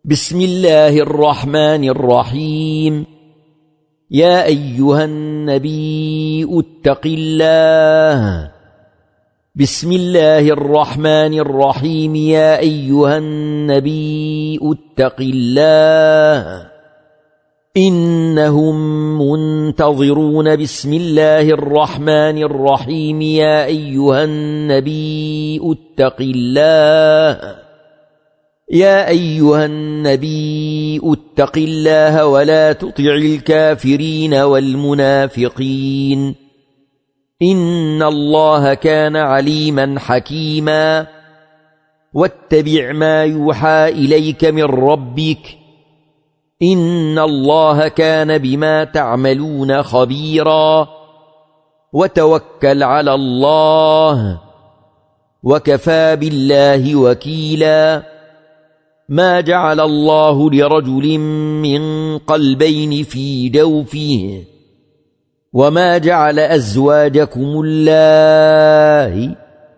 بسم الله الرحمن الرحيم. يا أيها النبي اتق الله. بسم الله الرحمن الرحيم. يا أيها النبي اتق الله إنهم منتظرون. بسم الله الرحمن الرحيم. يا أيها النبي اتق الله. يا أيها النبي اتق الله ولا تطع الكافرين والمنافقين إن الله كان عليما حكيما. واتبع ما يوحى إليك من ربك إن الله كان بما تعملون خبيرا. وتوكل على الله وكفى بالله وكيلا. ما جعل الله لرجل من قلبين في جوفه وما جعل أزواجكم اللائي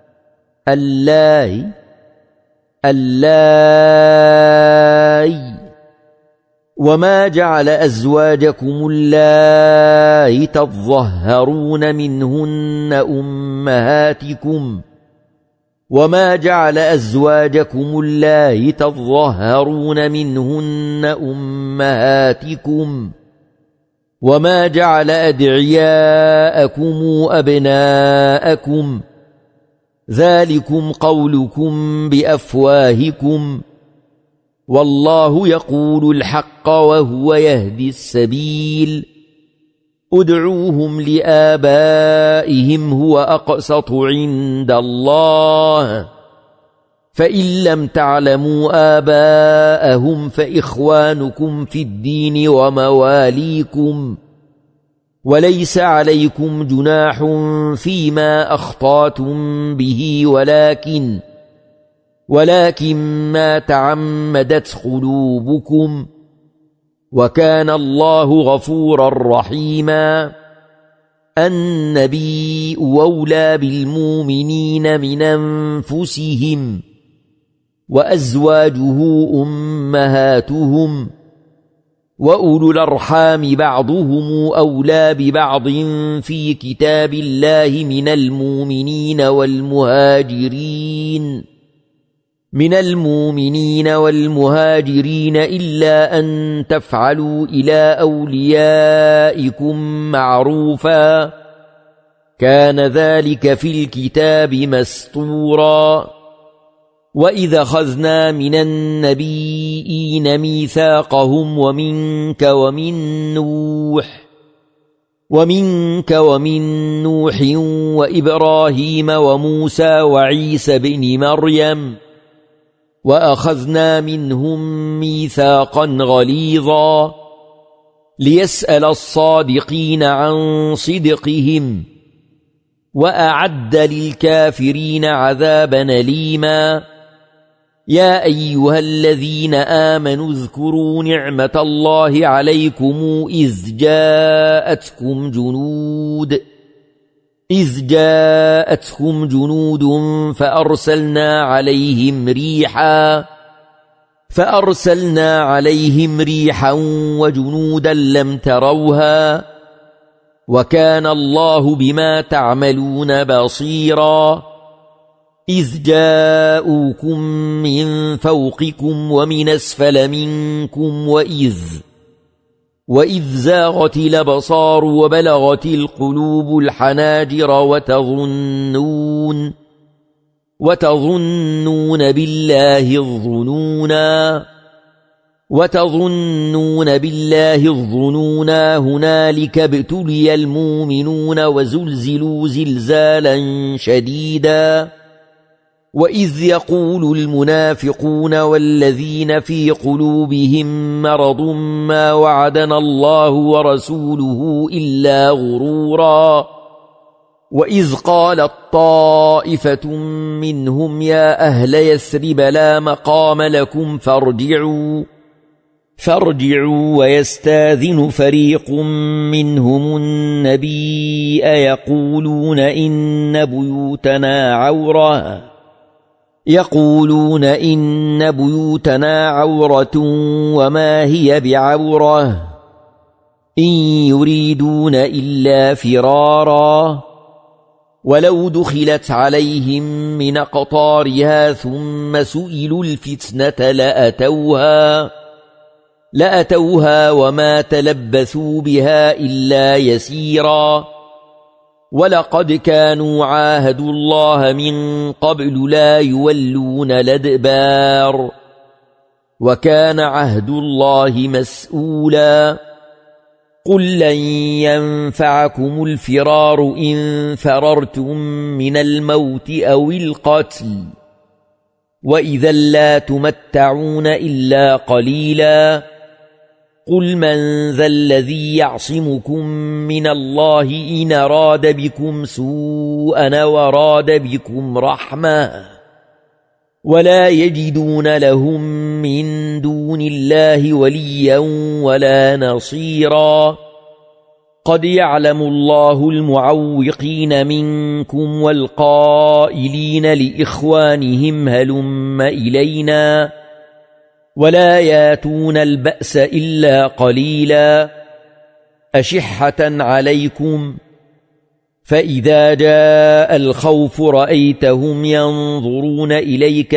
وما جعل أزواجكم اللائي تظهرون منهن أمهاتكم وما جعل أزواجكم اللائي تظهرون منهن أمهاتكم وما جعل أدعياءكم أبناءكم ذلكم قولكم بأفواهكم والله يقول الحق وهو يهدي السبيل. ادعوهم لآبائهم هو أقسط عند الله فإن لم تعلموا آباءهم فإخوانكم في الدين ومواليكم وليس عليكم جناح فيما أخطأتم به ولكن ما تعمدت قلوبكم وكان الله غفورا رحيما. النبي أولى بالمؤمنين من أنفسهم وأزواجه أمهاتهم وأولو الأرحام بعضهم أولى ببعض في كتاب الله من المؤمنين والمهاجرين إلا أن تفعلوا إلى أوليائكم معروفا كان ذلك في الكتاب مسطورا. وإذا أخذنا من النبيين ميثاقهم ومنك ومن نوح وإبراهيم وموسى وعيسى بن مريم وأخذنا منهم ميثاقا غليظا ليسأل الصادقين عن صدقهم وأعد للكافرين عذابا أليما. يا أيها الذين آمنوا اذكروا نعمة الله عليكم إذ جاءتكم جنود فأرسلنا عليهم ريحا وجنودا لم تروها وكان الله بما تعملون بصيرا. إذ جاءوكم من فوقكم ومن أسفل منكم وإذ زاغت الأبصار وبلغت القلوب الحناجر وتظنون بالله الظنونا. هنالك ابتلي المؤمنون وزلزلوا زلزالا شديدا. وإذ يقول المنافقون والذين في قلوبهم مرض ما وعدنا الله ورسوله إلا غرورا. وإذ قالت طائفة منهم يا أهل يثرب لا مقام لكم فارجعوا ويستاذن فريق منهم النبي يقولون إن بيوتنا عورة يقولون إن بيوتنا عورة وما هي بعورة إن يريدون إلا فرارا ولو دخلت عليهم من أقطارها ثم سئلوا الفتنة لأتوها وما تلبثوا بها إلا يسيرا ولقد كانوا عاهدوا الله من قبل لا يولون الأدبار وكان عهد الله مسؤولا قل لن ينفعكم الفرار إن فررتم من الموت أو القتل وإذا لا تمتعون إلا قليلا قل من ذا الذي يعصمكم من الله إن أراد بكم سوءا وراد بكم رحمة ولا يجدون لهم من دون الله وليا ولا نصيرا قد يعلم الله المعوقين منكم والقائلين لإخوانهم هلم إلينا ولا ياتون البأس إلا قليلا أشحة عليكم فإذا جاء الخوف رأيتهم ينظرون إليك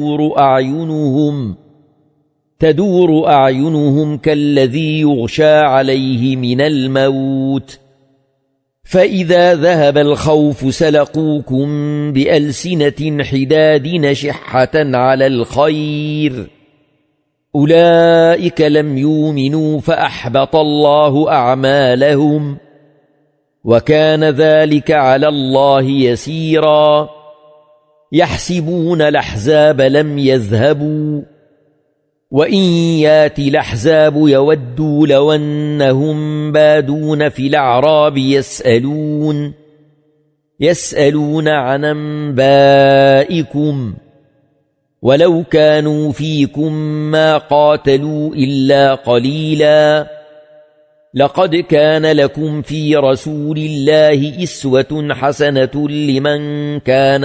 تدور أعينهم كالذي يغشى عليه من الموت فإذا ذهب الخوف سلقوكم بألسنة حداد نشحة على الخير أولئك لم يؤمنوا فأحبط الله أعمالهم وكان ذلك على الله يسيرا يحسبون الأحزاب لم يذهبوا وإن ياتي الأحزاب يودوا لو أنهم بادون في الأعراب يسألون عن أنبائكم ولو كانوا فيكم ما قاتلوا إلا قليلا لقد كان لكم في رسول الله أسوة حسنة لمن كان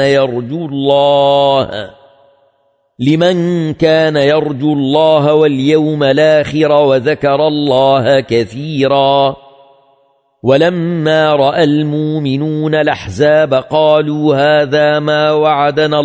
يرجو الله واليوم الآخر وذكر الله كثيرا ولما رأى المؤمنون الأحزاب قالوا هذا ما وعدنا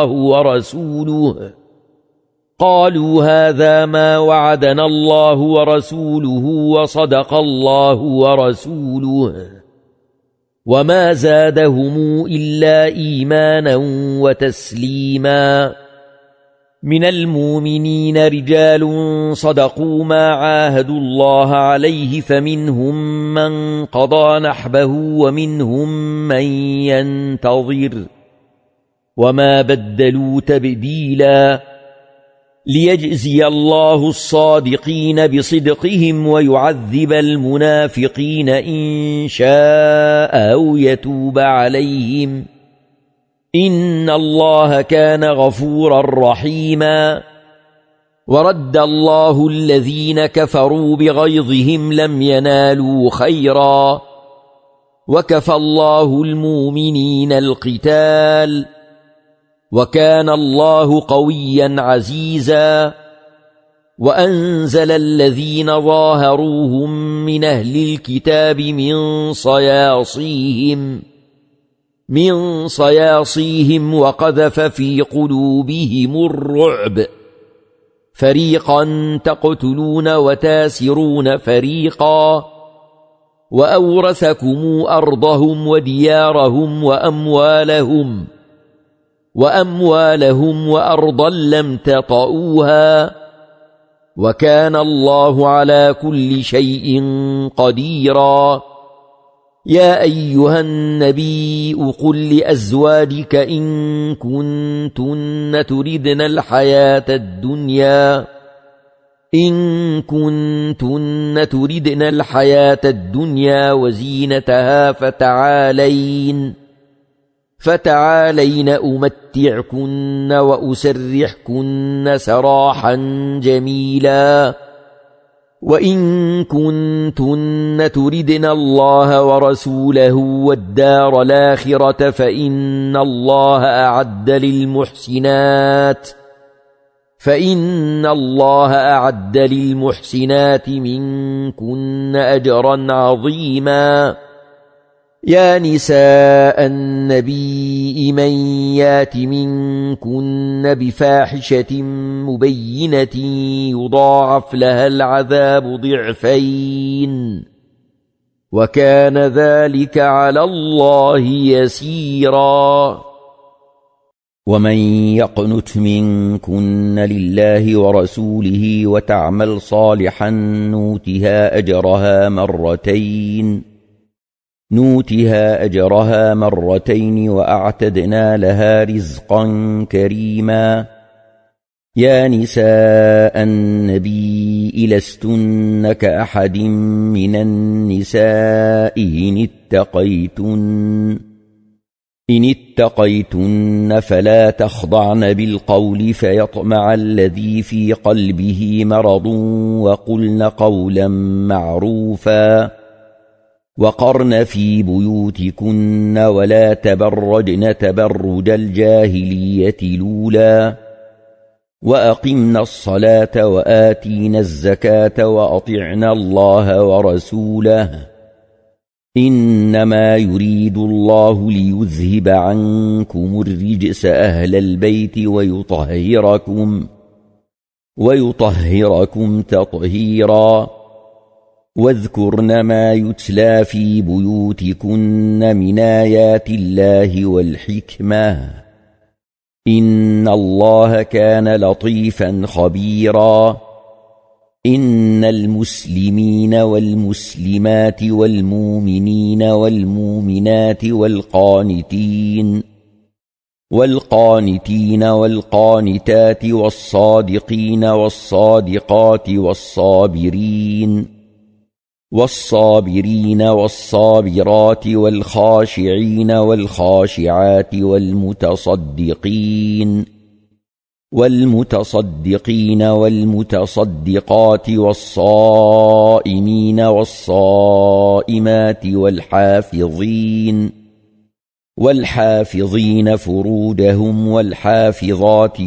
الله ورسوله وصدق الله ورسوله وما زادهم إلا إيمانا وتسليما من المؤمنين رجال صدقوا ما عاهدوا الله عليه فمنهم من قضى نحبه ومنهم من ينتظر وما بدلوا تبديلا ليجزي الله الصادقين بصدقهم ويعذب المنافقين إن شاء أو يتوب عليهم إن الله كان غفورا رحيما ورد الله الذين كفروا بغيظهم لم ينالوا خيرا وكفى الله المؤمنين القتال وكان الله قويا عزيزا وأنزل الذين ظاهروهم من أهل الكتاب من صياصيهم وقذف في قلوبهم الرعب فريقا تقتلون وتاسرون فريقا وأورثكم أرضهم وديارهم وأموالهم وأرضا لم تطئوها وكان الله على كل شيء قديرا يا أيها النبي قل لأزواجك إن كنتن تردن الحياة الدنيا وزينتها فتعالين أمتعكن وأسرحكن سراحا جميلا وإن كنتن تردن الله ورسوله والدار الآخرة فإن الله أعد للمحسنات منكن أجرا عظيما. يا نساء النبي من يات منكن بفاحشة مبينة يضاعف لها العذاب ضعفين وكان ذلك على الله يسيرا. ومن يقنت منكن لله ورسوله وتعمل صالحا نوتها أجرها مرتين وأعتدنا لها رزقا كريما. يا نساء النبي لستن كأحد من النساء إن اتقيتن فلا تخضعن بالقول فيطمع الذي في قلبه مرض وقلن قولا معروفا. وقرن في بيوتكن ولا تبرجن تبرج الجاهلية الأولى وأقمنا الصلاة وآتينا الزكاة وأطعنا الله ورسوله إنما يريد الله ليذهب عنكم الرجس أهل البيت ويطهركم تطهيرا. واذكرن ما يتلى في بيوتكن من آيات الله والحكمة إن الله كان لطيفا خبيرا. إن المسلمين والمسلمات والمؤمنين والمؤمنات والقانتين والقانتات والصادقين والصادقات والصابرين والصابرات والخاشعين والخاشعات والمتصدقين والمتصدقات والصائمين والصائمات والحافظين فروجهم والحافظات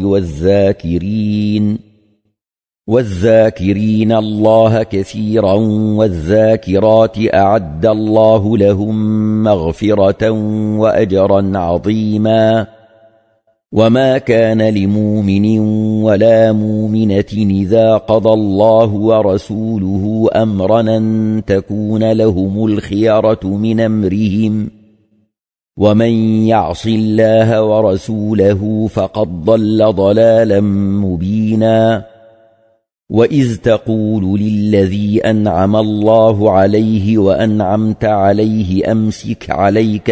والذاكرين الله كثيرا والذاكرات أعد الله لهم مغفرة وأجرا عظيما. وما كان لمؤمن ولا مؤمنة إذا قضى الله ورسوله أمرا أن تكون لهم الخيرة من أمرهم ومن يعص الله ورسوله فقد ضل ضلالا مبينا. وإذ تقول للذي أنعم الله عليه وأنعمت عليه أمسك عليك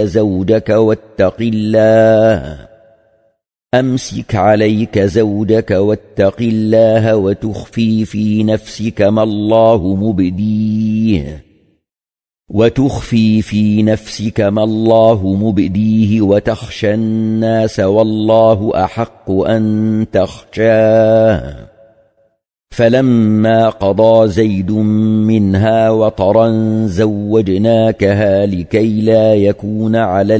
زوجك واتق الله وتخفي في نفسك ما الله مبديه وتخشى الناس والله أحق أن تخشاه. فلما قضى زيد منها وطرا زوجناكها لكي لا يكون على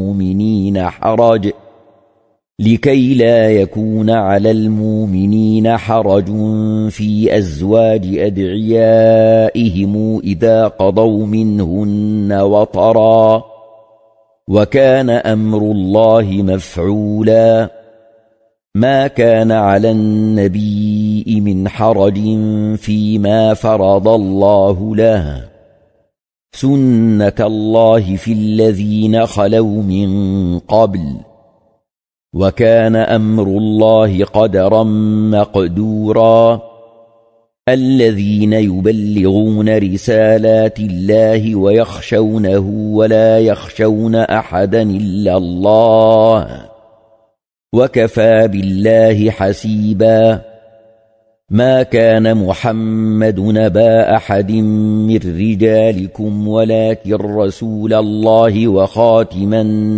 المؤمنين حرج في أزواج أدعيائهم إذا قضوا منهن وطرا وكان أمر الله مفعولا. ما كان على النبي من حرج فيما فرض الله له سنة الله في الذين خلوا من قبل وكان أمر الله قدرا مقدورا. الذين يبلغون رسالات الله ويخشونه ولا يخشون أحدا إلا الله وكفى بالله حسيبا. ما كان محمد نبا أحد من رجالكم ولكن رسول الله وخاتم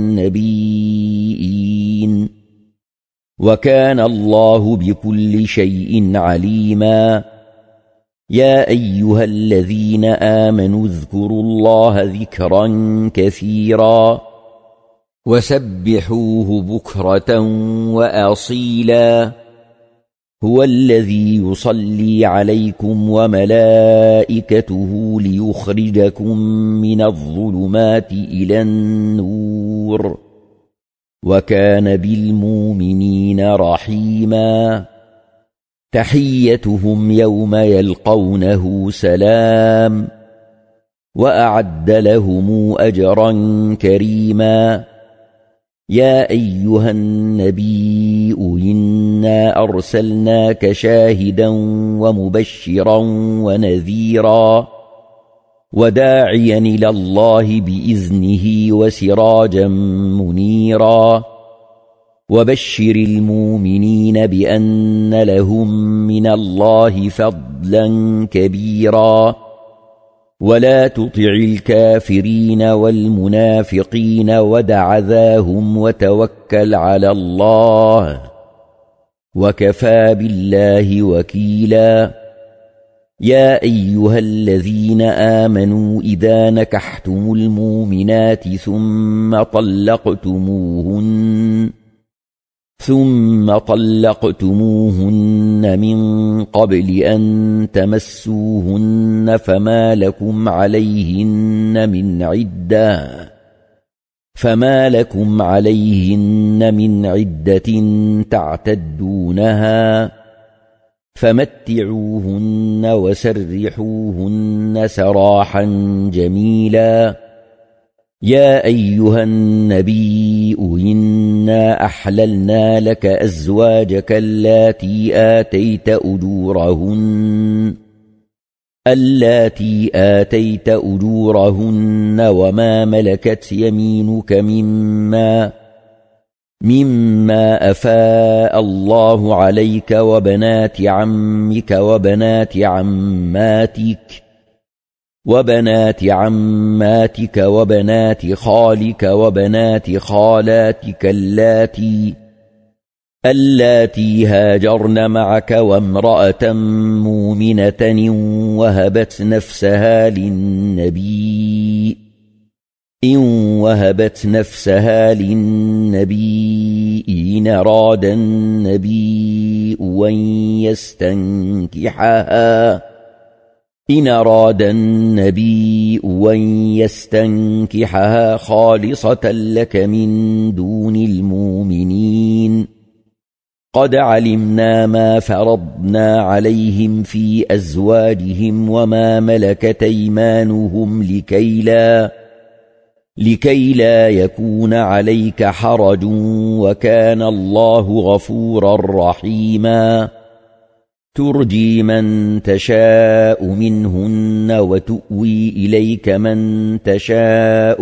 النبيين وكان الله بكل شيء عليما. يا أيها الذين آمنوا اذكروا الله ذكرا كثيرا وسبحوه بكرة وأصيلا هو الذي يصلي عليكم وملائكته ليخرجكم من الظلمات إلى النور وكان بالمؤمنين رحيما تحيتهم يوم يلقونه سلام وأعد لهم أجرا كريما يا أيها النبي إنا أرسلناك شاهدا ومبشرا ونذيرا وداعيا إلى الله بإذنه وسراجا منيرا وبشر المؤمنين بأن لهم من الله فضلا كبيرا ولا تطع الكافرين والمنافقين ودع ذاهم وتوكل على الله وكفى بالله وكيلا يا أيها الذين آمنوا إذا نكحتم المؤمنات ثم طلقتموهن من قبل أن تمسوهن فما لكم عليهن من عدة تعتدونها فمتعوهن وسرحوهن سراحا جميلا يا أيها النبي إنا أحللنا لك أزواجك اللاتي آتيت أجورهن وما ملكت يمينك مما أفاء الله عليك وبنات عمك وبنات عماتك وبنات خالك وبنات خالاتك اللاتي هاجرن معك وامرأة مؤمنة وهبت نفسها للنبي إن أراد النبي أن يستنكحها خالصة لك من دون المؤمنين قد علمنا ما فرضنا عليهم في أزواجهم وما ملكت أيمانهم لكي لا يكون عليك حرج وكان الله غفورا رحيما ترجي من تشاء منهن وتؤوي إليك من تشاء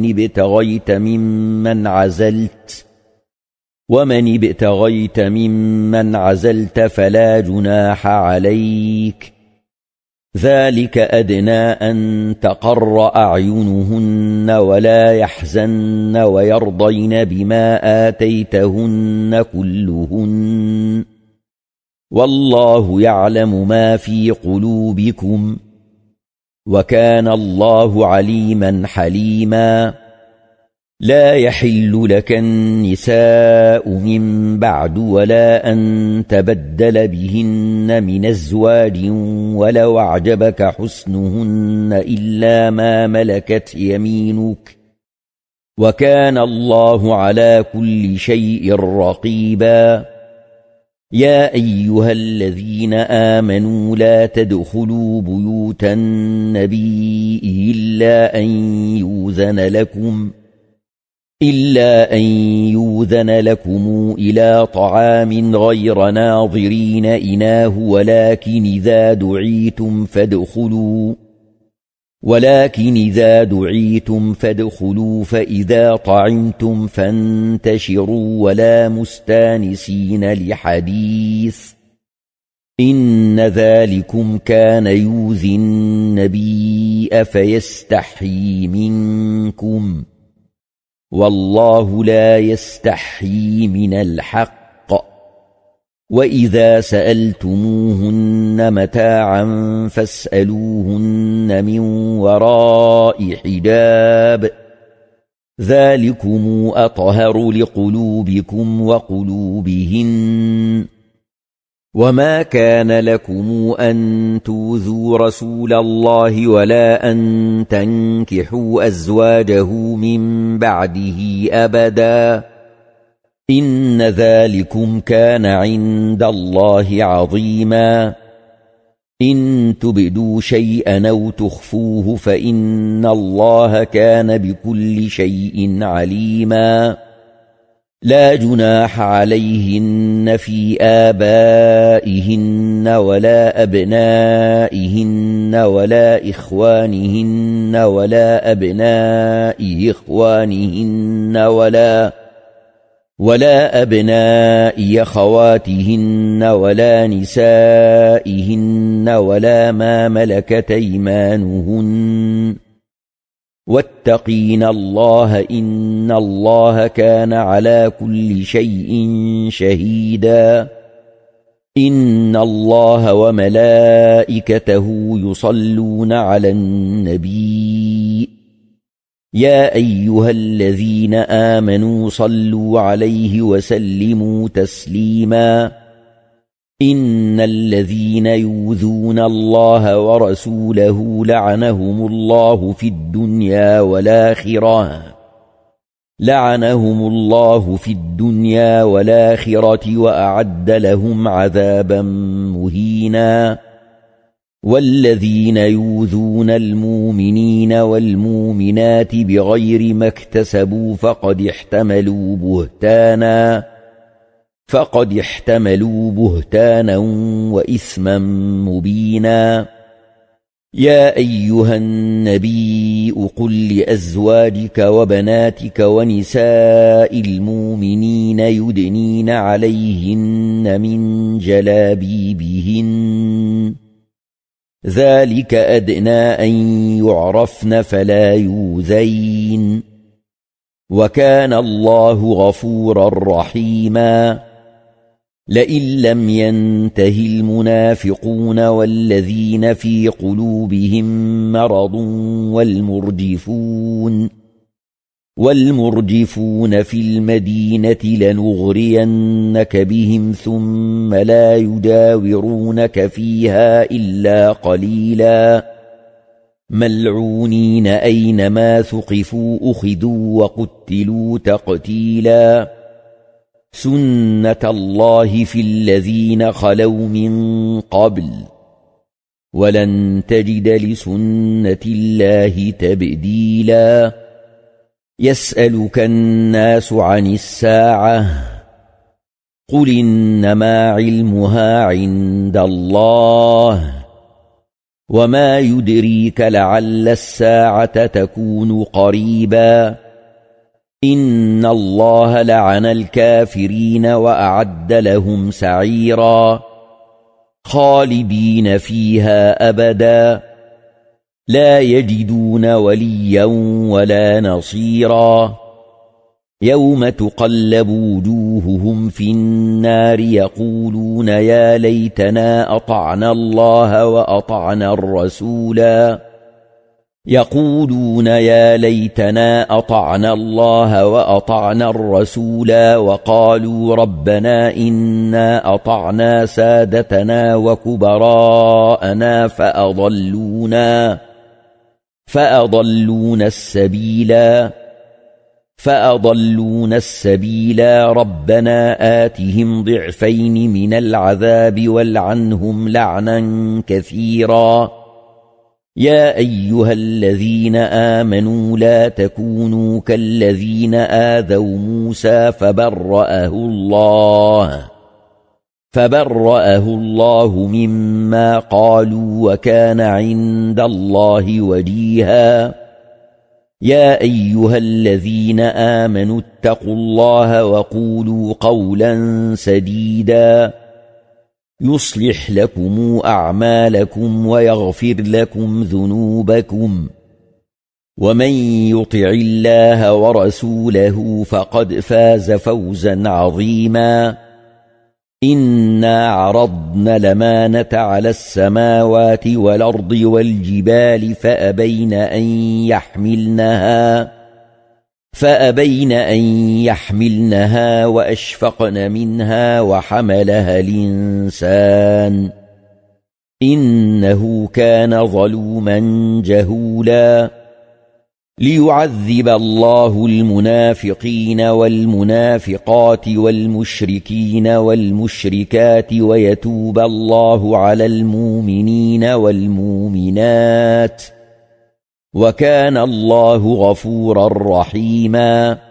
ومن ابتغيت ممن عزلت فلا جناح عليك ذلك أدنى أن تقر أعينهن ولا يحزن ويرضين بما آتيتهن كلهن والله يعلم ما في قلوبكم وكان الله عليما حليما لا يحل لك النساء من بعد ولا أن تبدل بهن من أزواج ولو أعجبك حسنهن إلا ما ملكت يمينك وكان الله على كل شيء رقيبا يا أيها الذين آمنوا لا تدخلوا بيوت النبي إلا أن يؤذن لكم إلى طعام غير ناظرين إناه ولكن إذا دعيتم فادخلوا فإذا طعمتم فانتشروا ولا مستانسين لحديث إن ذلكم كان يؤذي النبي فيستحيي منكم والله لا يستحيي من الحق وإذا سألتموهن متاعا فاسألوهن من وراء حجاب ذلكم أطهر لقلوبكم وقلوبهن وما كان لكم أن توذوا رسول الله ولا أن تنكحوا أزواجه من بعده أبدا إن ذلكم كان عند الله عظيما إن تبدوا شيئا أو تخفوه فإن الله كان بكل شيء عليما لا جناح عليهن في آبائهن ولا أبنائهن ولا إخوانهن ولا أبناء إخوانهن ولا أبناء أخواتهن ولا نسائهن ولا ما ملكت أيمانهن واتقين الله إن الله كان على كل شيء شهيدا إن الله وملائكته يصلون على النبي يا أيها الذين آمنوا صلوا عليه وسلموا تسليما إن الذين يؤذون الله ورسوله لعنهم الله في الدنيا والآخرة وأعد لهم عذابا مهينا والذين يؤذون المؤمنين والمؤمنات بغير ما اكتسبوا فقد احتملوا بهتانا وإثما مبينا يا أيها النبي قل لأزواجك وبناتك ونساء المؤمنين يدنين عليهن من جلابيبهن ذلك أدنى أن يعرفن فلا يؤذين وكان الله غفورا رحيما لئن لم ينته المنافقون والذين في قلوبهم مرض والمرجفون في المدينة لنغرينك بهم ثم لا يجاورونك فيها إلا قليلا ملعونين أينما ثقفوا أخذوا وقتلوا تقتيلا سنة الله في الذين خلوا من قبل ولن تجد لسنة الله تبديلا يسألك الناس عن الساعة قل إنما علمها عند الله وما يدريك لعل الساعة تكون قريبا إن الله لعن الكافرين وأعد لهم سعيرا خالدين فيها أبدا لا يجدون وليا ولا نصيرا يوم تقلب وجوههم في النار يقولون يا ليتنا أطعنا الله وأطعنا الرسولا وقالوا ربنا إنا أطعنا سادتنا وكبراءنا فأضلونا السبيلا ربنا آتهم ضعفين من العذاب والعنهم لعنا كثيرا يا أيها الذين آمنوا لا تكونوا كالذين آذوا موسى فبرأه الله مما قالوا وكان عند الله وجيها يا أيها الذين آمنوا اتقوا الله وقولوا قولا سديدا يصلح لكم أعمالكم ويغفر لكم ذنوبكم ومن يطع الله ورسوله فقد فاز فوزا عظيما إنا عرضنا الأمانة على السماوات والأرض والجبال فأبين أن يحملنها وأشفقن منها وحملها الإنسان إنه كان ظلوما جهولا ليعذب الله المنافقين والمنافقات والمشركين والمشركات ويتوب الله على المؤمنين والمؤمنات وكان الله غفورا رحيما